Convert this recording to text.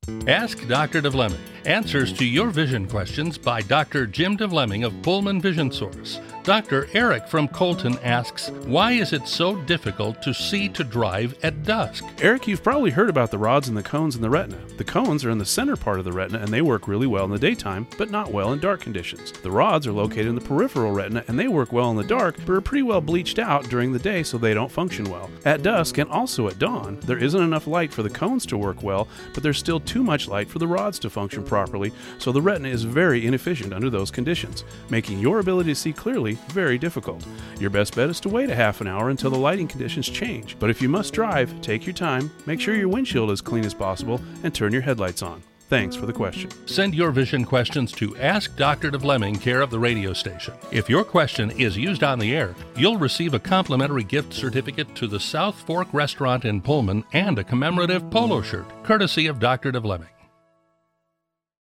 Ask Dr. DeVleming. Answers to your vision questions by Dr. Jim DeVleming of Pullman Vision Source. Dr. Eric from Colton asks, why is it so difficult to see to drive at dusk? Eric, you've probably heard about the rods and the cones in the retina. The cones are in the center part of the retina and they work really well in the daytime, but not well in dark conditions. The rods are located in the peripheral retina and they work well in the dark, but are pretty well bleached out during the day so they don't function well. At dusk and also at dawn, there isn't enough light for the cones to work well, but there's still too much light for the rods to function properly, so the retina is very inefficient under those conditions, making your ability to see clearly very difficult. Your best bet is to wait a half an hour until the lighting conditions change, but if you must drive, take your time, make sure your windshield is clean as possible, and turn your headlights on. Thanks for the question. Send your vision questions to Ask Dr. DeVleming, care of the radio station. If your question is used on the air, you'll receive a complimentary gift certificate to the South Fork Restaurant in Pullman and a commemorative polo shirt, courtesy of Dr. DeVleming.